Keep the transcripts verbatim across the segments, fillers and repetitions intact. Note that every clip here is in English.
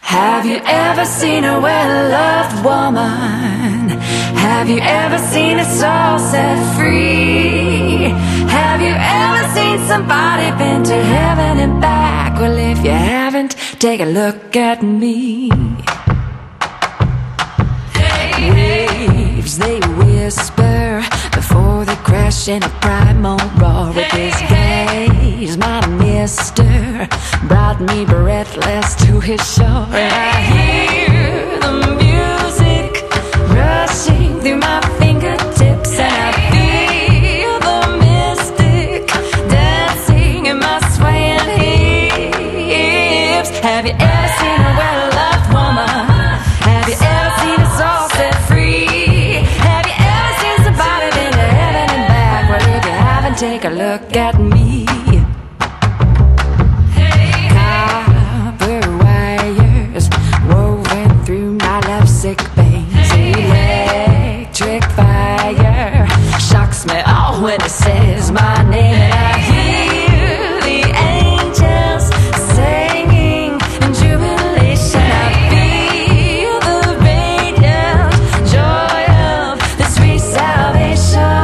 Have you ever seen a well-loved woman? Have you ever seen a soul set free? Have you ever seen somebody been to heaven and back? Well, if you haven't, take a look at me. Waves, they whisper before they crash in a primal roar. With his gaze, my mister brought me breathless to his shore. And I hear the music rushing through my fingertips, and I feel the mystic dancing in my swaying hips. Have you ever seen a well-loved woman? Have you ever seen a soul set free? Have you ever seen somebody been to heaven and back? Well, if you haven't, take a look at me. Copper wires woven through my lovesick veins. Electric fire shocks me all when it says my name. And I hear the angels singing in jubilation. I feel the radiant joy of the sweet salvation.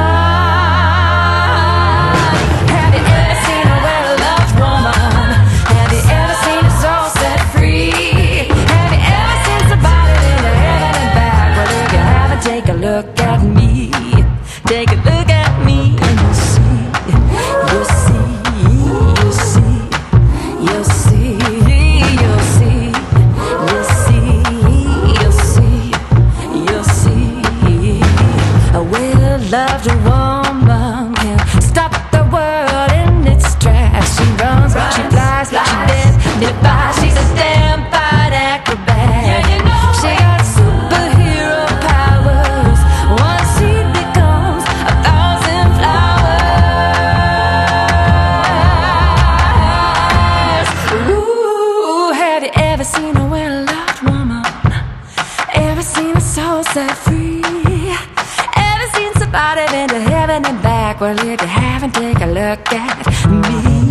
Have you ever seen a well-loved woman? Have you ever seen a soul set free? Have you ever seen somebody in the heaven and back? Well, if you haven't, take a look at me. Take a look at me and you'll see, you'll see, you'll see, you'll see, you'll see, you'll see, you'll see, you'll see. A well-loved woman can stop the world in its tracks. She runs, she flies, she bends, defies. She's a damn-fine acrobat. She got superhero powers. One seed becomes a thousand flowers. Ooh, have you ever seen a well-loved woman? Ever seen a soul set free? Ever seen somebody been to heaven and back? Well, if you haven't, take a look at me.